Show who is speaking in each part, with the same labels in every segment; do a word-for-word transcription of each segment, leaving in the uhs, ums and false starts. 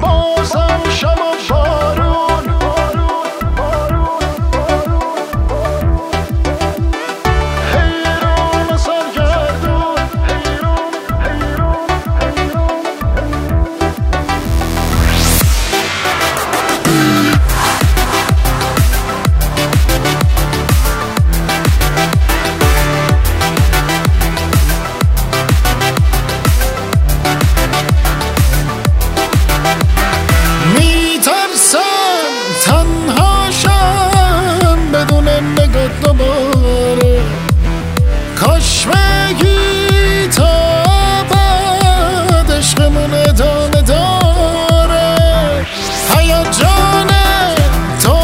Speaker 1: بازم شب و بارون، حیران سرگردون، حیران حیران دوباره کاش بگی تا بعد عشقمون ادامه داره، هیجان تو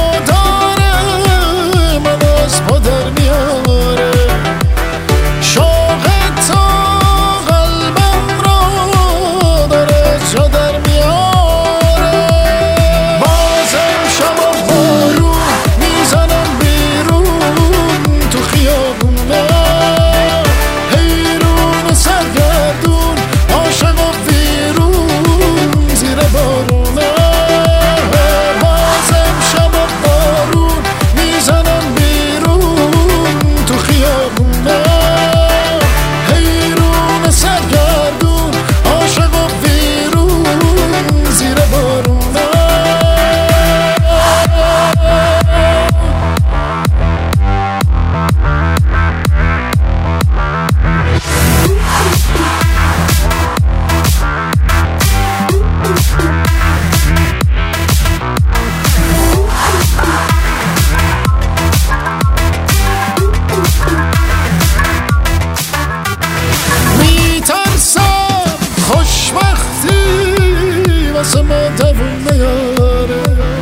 Speaker 1: داره من از پا در میاره، شوق تو قلبم رو داره جا در میاره، بازم شب و بارون میزنم تو خیابونه، حیرون سرگردون عاشق و ویرون زیر بارونه، بازم شب و بارون میزنم بیرون تو خیابونه، حیرون سرگردون عاشق و ویرون زیر بارونه. واسه ما دوون نیاره،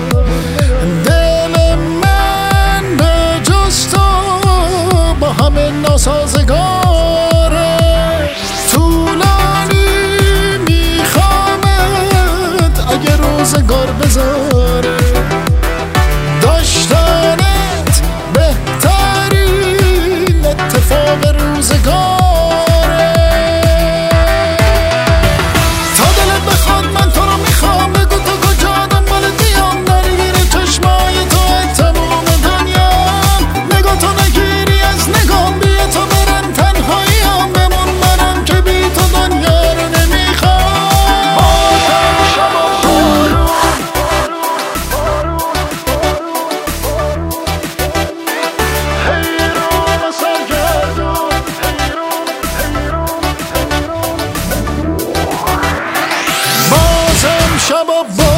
Speaker 1: دل من به جز تو با همه ناسازگاره، طولانی میخوامد اگه روزگار بذاره، داشتنت بهترین اتفاق روزگار. شب و